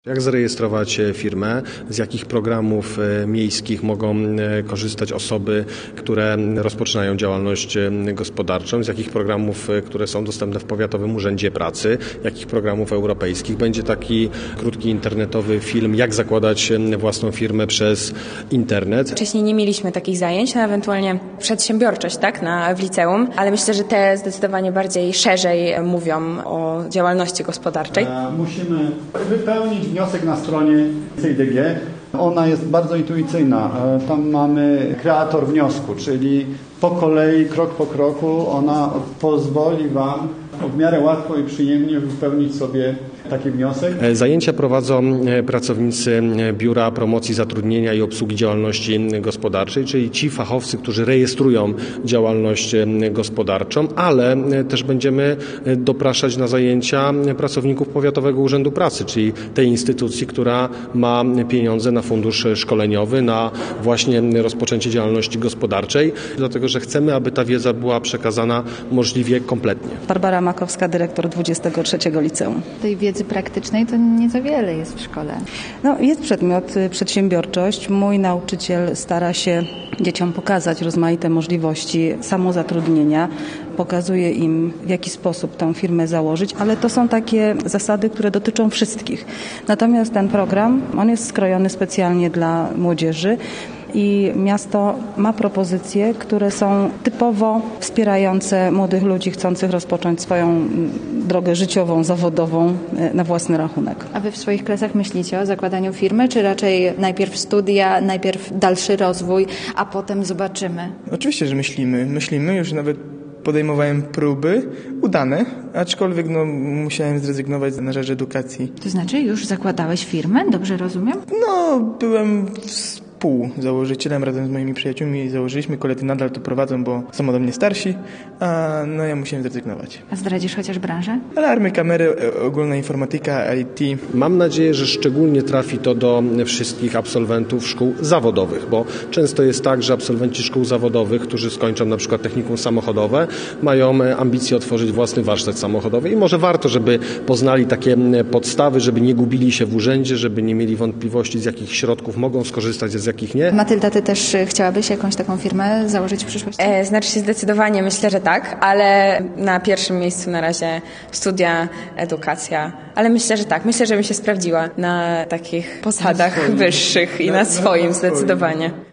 Jak zarejestrować firmę, z jakich programów miejskich mogą korzystać osoby, które rozpoczynają działalność gospodarczą, z jakich programów, które są dostępne w Powiatowym Urzędzie Pracy, jakich programów europejskich. Będzie taki krótki internetowy film, jak zakładać własną firmę przez internet. Wcześniej nie mieliśmy takich zajęć, no ewentualnie przedsiębiorczość, tak, w liceum, ale myślę, że te zdecydowanie bardziej szerzej mówią o działalności gospodarczej. Musimy wypełnić wniosek na stronie CIDG. Ona jest bardzo intuicyjna. Tam mamy kreator wniosku, czyli po kolei, krok po kroku ona pozwoli Wam w miarę łatwo i przyjemnie wypełnić sobie taki wniosek. Zajęcia prowadzą pracownicy Biura Promocji Zatrudnienia i Obsługi Działalności Gospodarczej, czyli ci fachowcy, którzy rejestrują działalność gospodarczą, ale też będziemy dopraszać na zajęcia pracowników Powiatowego Urzędu Pracy, czyli tej instytucji, która ma pieniądze na fundusz szkoleniowy, na właśnie rozpoczęcie działalności gospodarczej, dlatego że chcemy, aby ta wiedza była przekazana możliwie kompletnie. Barbara Makowska, dyrektor 23 Liceum. Tej wiedzy praktycznej to nie za wiele jest w szkole. Jest przedmiot przedsiębiorczość. Mój nauczyciel stara się dzieciom pokazać rozmaite możliwości samozatrudnienia. Pokazuje im, w jaki sposób tę firmę założyć, ale to są takie zasady, które dotyczą wszystkich. Natomiast ten program, on jest skrojony specjalnie dla młodzieży i miasto ma propozycje, które są typowo wspierające młodych ludzi chcących rozpocząć swoją drogę życiową, zawodową na własny rachunek. A wy w swoich klasach myślicie o zakładaniu firmy, czy raczej najpierw studia, najpierw dalszy rozwój, a potem zobaczymy? Oczywiście, że myślimy, już nawet podejmowałem próby udane, aczkolwiek musiałem zrezygnować na rzecz edukacji. To znaczy już zakładałeś firmę? Dobrze rozumiem? Byłem współzałożycielem razem z moimi przyjaciółmi. Założyliśmy, koledzy nadal to prowadzą, bo są ode mnie starsi, a ja musiałem zrezygnować. A zdradzisz chociaż branżę? Alarmy, kamery, ogólna informatyka, IT. Mam nadzieję, że szczególnie trafi to do wszystkich absolwentów szkół zawodowych, bo często jest tak, że absolwenci szkół zawodowych, którzy skończą na przykład technikum samochodowe, mają ambicje otworzyć własny warsztat samochodowy i może warto, żeby poznali takie podstawy, żeby nie gubili się w urzędzie, żeby nie mieli wątpliwości, z jakich środków mogą skorzystać, z jakich nie. Matylda, ty też chciałabyś jakąś taką firmę założyć w przyszłości? Znaczy się zdecydowanie, myślę, że tak, ale na pierwszym miejscu na razie studia, edukacja, ale myślę, że tak. Myślę, że bym się sprawdziła na takich posadach wyższych i na swoim zdecydowanie.